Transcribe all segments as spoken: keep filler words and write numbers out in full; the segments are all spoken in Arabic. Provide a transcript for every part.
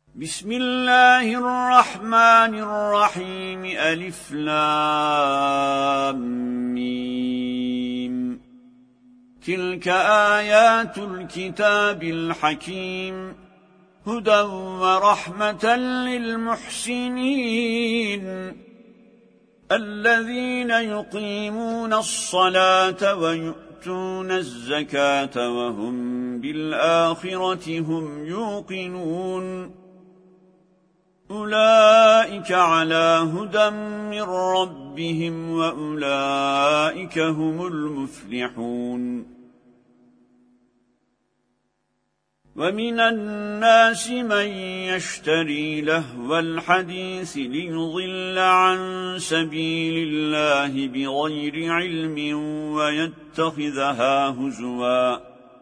بسم الله الرحمن الرحيم ألف لام ميم تلك آيات الكتاب الحكيم هدى ورحمة للمحسنين الذين يقيمون الصلاة ويؤتون الزكاة وهم بالآخرة هم يوقنون أولئك على هدى من ربهم وأولئك هم المفلحون ومن الناس من يشتري لهو الحديث ليضل عن سبيل الله بغير علم ويتخذها هزوا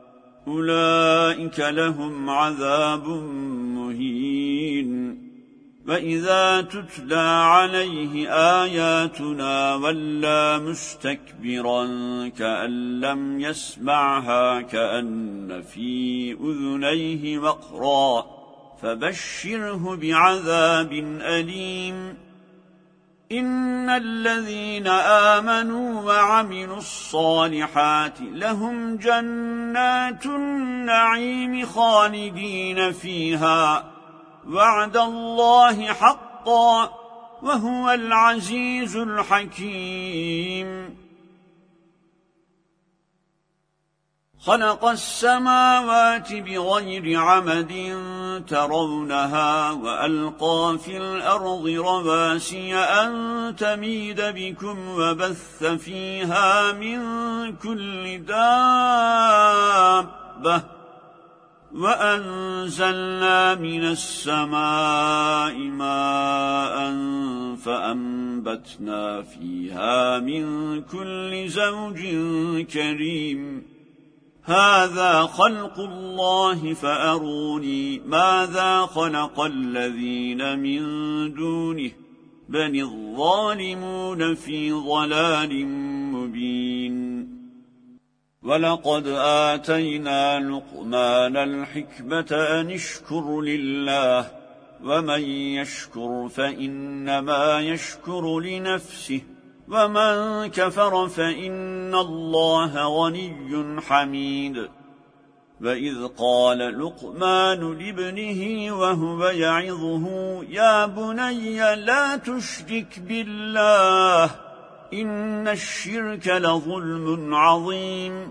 أولئك لهم عذاب مهين وإذا تتلى عليه آياتنا ولى مستكبرا كأن لم يسمعها كأن في أذنيه وقرا فبشره بعذاب أليم إن الذين آمنوا وعملوا الصالحات لهم جنات النعيم خالدين فيها وعد الله حقا وهو العزيز الحكيم خلق السماوات بغير عمد ترونها وألقى في الأرض رواسي أن تميد بكم وبث فيها من كل دابة وأنزلنا من السماء ماء فأنبتنا فيها من كل زوج كريم هذا خلق الله فأروني ماذا خلق الذين من دونه بل الظالمون في ضلال مبين ولقد آتينا لقمان الحكمة أن اشكر لله ومن يشكر فإنما يشكر لنفسه ومن كفر فإن الله غني حميد وإذ قال لقمان لابنه وهو يعظه يا بني لا تشرك بالله إن الشرك لظلم عظيم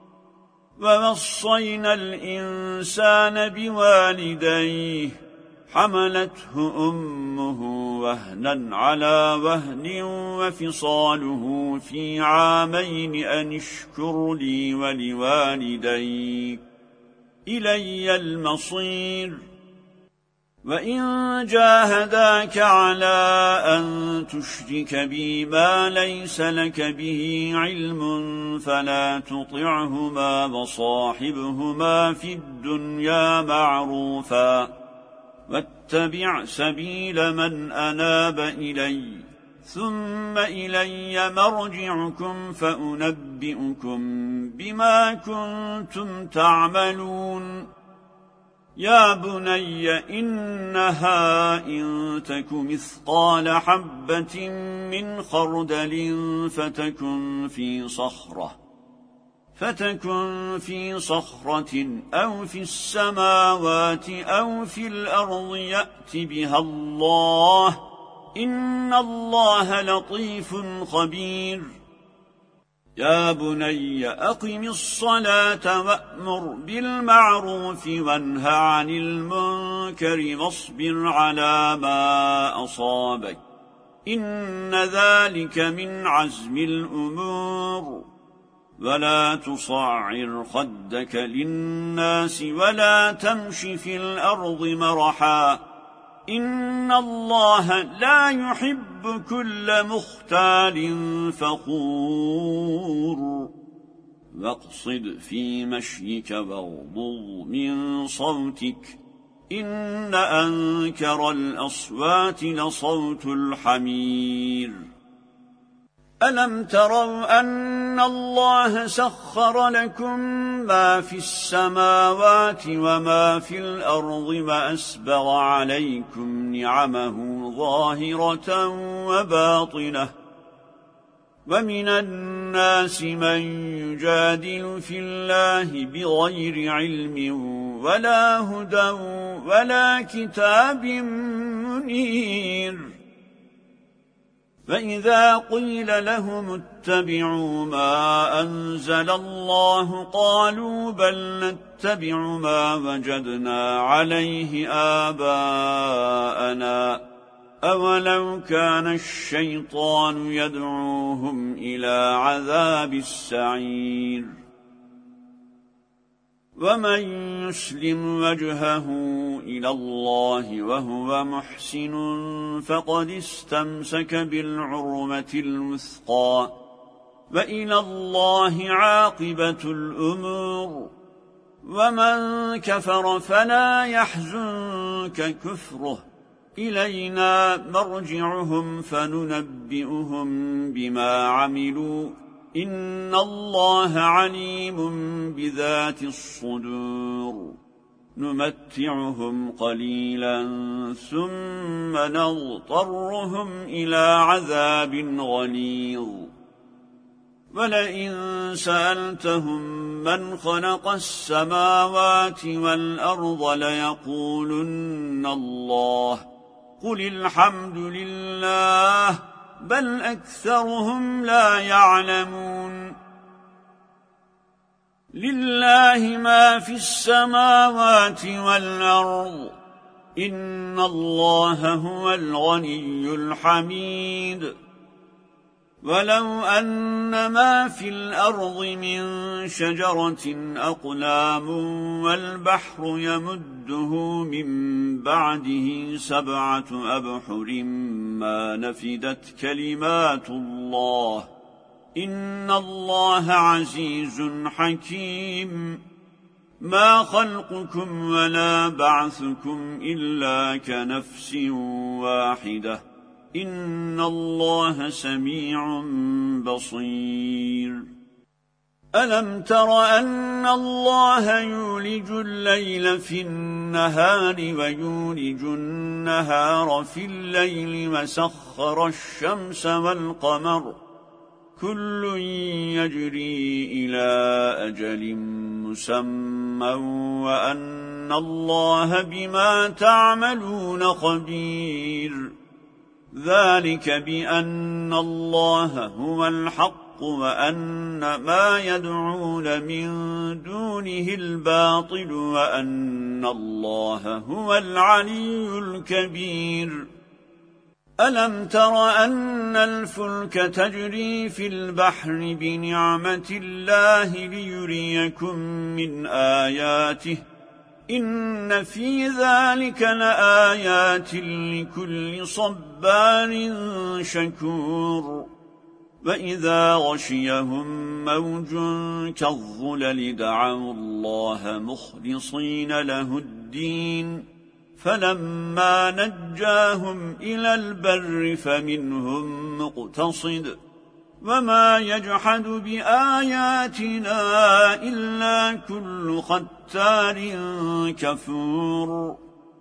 ووصينا الإنسان بوالديه حملته أمه وهنا على وهن وفصاله في عامين أن اشكر لي ولوالديك إلي المصير وإن جاهداك على أن تشرك بي ما ليس لك به علم فلا تطعهما وصاحبهما في الدنيا معروفا واتبع سبيل من أناب إلي ثم إلي مرجعكم فأنبئكم بما كنتم تعملون يا بني إنها إن تك مثقال حبة من خردل فتكن في صخرة فتكن في صخرة أو في السماوات أو في الأرض يأت بها الله إن الله لطيف خبير يا بني أقم الصلاة وأمر بالمعروف وانه عن المنكر واصبر على ما أصابك إن ذلك من عزم الأمور ولا تصعر خدك للناس ولا تمش في الأرض مرحا إن الله لا يحب كل مختال فخور واقصد في مشيك واغضض من صوتك إن أنكر الأصوات لصوت الحمير ألم تروا أن الله سخر لكم ما في السماوات وما في الأرض وأسبغ عليكم نعمه ظاهرة وباطنة ومن الناس من يجادل في الله بغير علم ولا هدى ولا كتاب منير فإذا قيل لهم اتبعوا ما أنزل الله قالوا بل نتبع ما وجدنا عليه آباءنا أولو كان الشيطان يدعوهم إلى عذاب السعير ومن يسلم وجهه إلى الله وهو محسن فقد استمسك بالعروة الوثقى وإلى الله عاقبة الأمور ومن كفر فلا يحزنك كفره إلينا مرجعهم فننبئهم بما عملوا إن الله عليم بذات الصدور نمتعهم قليلا ثم نضطرهم إلى عذاب غليظ ولئن سألتهم من خلق السماوات والأرض ليقولن الله قل الحمد لله بل أكثرهم لا يعلمون لله ما في السماوات والأرض إن الله هو الغني الحميد ولو أن ما في الأرض من شجرة أقلام والبحر يمده من بعده سبعة أبحر ما نفدت كلمات الله إن الله عزيز حكيم ما خلقكم ولا بعثكم إلا كنفس واحدة إن الله سميع بصير ألم تر أن الله يولج الليل في النهار ويولج النهار في الليل وسخر الشمس والقمر كل يجري إلى أجل مسمى وأن الله بما تعملون خبير ذلك بأن الله هو الحق وأن ما يدعون من دونه الباطل وأن الله هو العلي الكبير ألم تر أن الفلك تجري في البحر بنعمة الله ليريكم من آياته إن في ذلك لآيات لكل صبار شكور وإذا غشيهم موج كالظلل دعوا الله مخلصين له الدين فلما نجاهم إلى البر فمنهم مقتصد وما يجحد بآياتنا إلا كل ختار كفور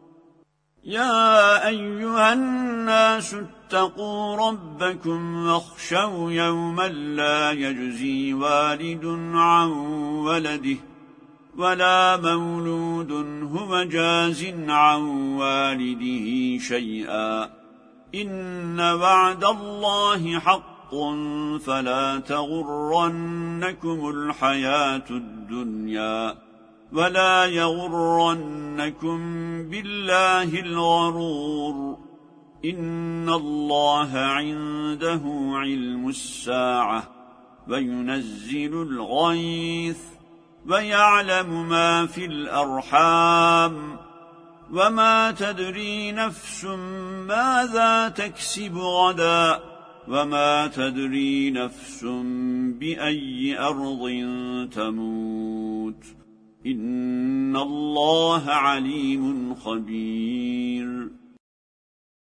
يا أيها الناس اتقوا ربكم واخشوا يوما لا يجزي والد عن ولده ولا مولود هو جاز عن والده شيئا إن وعد الله حق فلا تغرنكم الحياة الدنيا ولا يغرنكم بالله الغرور إن الله عنده علم الساعة وينزل الغيث ويعلم ما في الأرحام وما تدري نفس ماذا تكسب غدا وما تدري نفس بأي أرض تموت إن الله عليم خبير